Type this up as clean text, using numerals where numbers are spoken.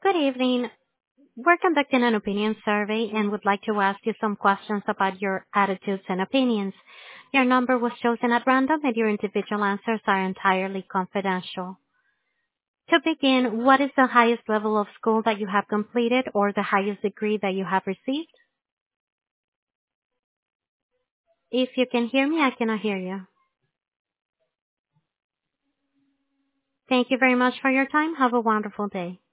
Good evening. We're conducting an opinion survey and would like to ask you some questions about your attitudes and opinions. Your number was chosen at random and your individual answers are entirely confidential. To begin, what is the highest level of school that you have completed or the highest degree that you have received? If you can hear me, I cannot hear you. Thank you very much for your time. Have a wonderful day.